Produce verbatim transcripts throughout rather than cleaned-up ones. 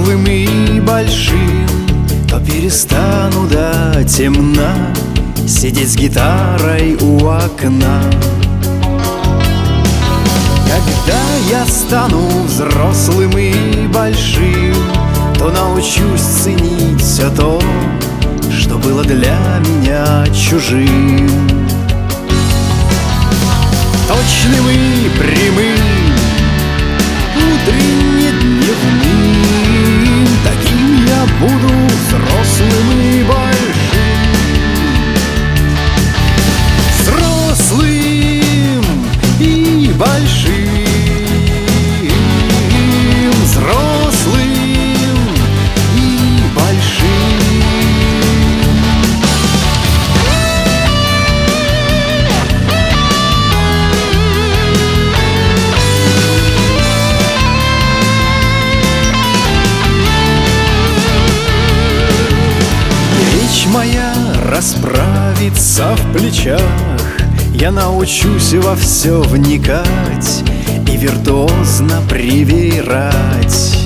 взрослым и большим, то перестану до темна сидеть с гитарой у окна. Когда я стану взрослым и большим, то научусь ценить все то, что было для меня чужим. Точным и прямым, утренне-дневным, таким я буду взрослым и большим. Взрослым и большим, взрослым и большим. Речь моя расправится в плечах, я научусь во все вникать и виртуозно привирать.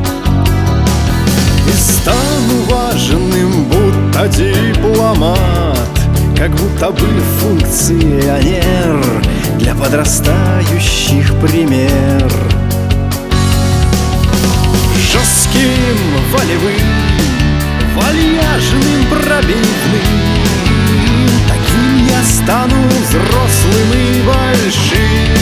И стану важным, будто дипломат, как будто бы функционер, для подрастающих пример. Жестким, волевым, вальяжным, пробивным, таким я стану взрослым и большим.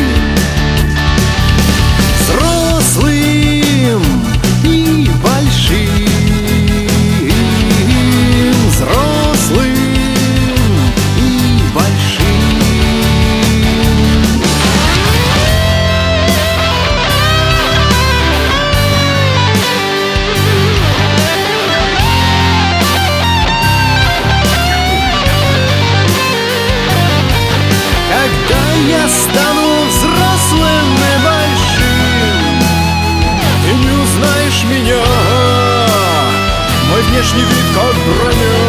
Взрослым и большим, взрослым и большим. Я стану взрослым и большим, ты не узнаешь меня, мой внешний вид как броня.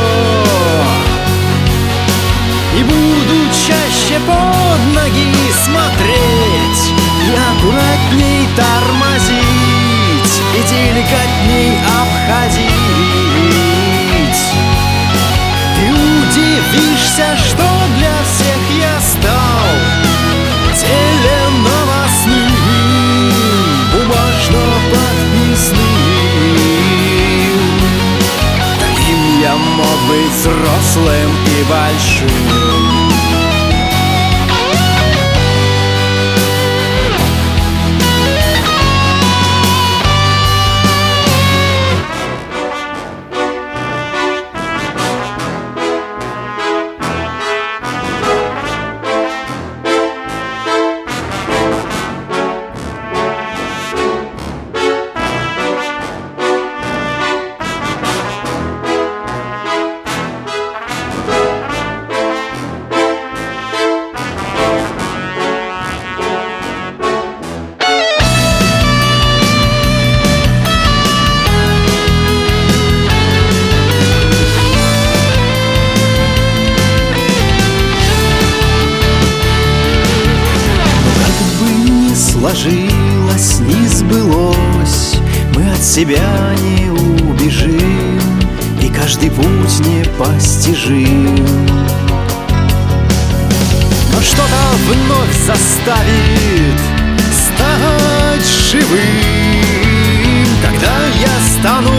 И буду чаще под ноги смотреть, и аккуратней тормозить, и деликатней обходить. Ты удивишься, что для всех я стал теленовостным, бумажно подписным. Таким я мог быть взрослым и большим. Сложилось, не сбылось, мы от себя не убежим, и каждый путь непостижим. Но что-то вновь заставит стать живым, когда я стану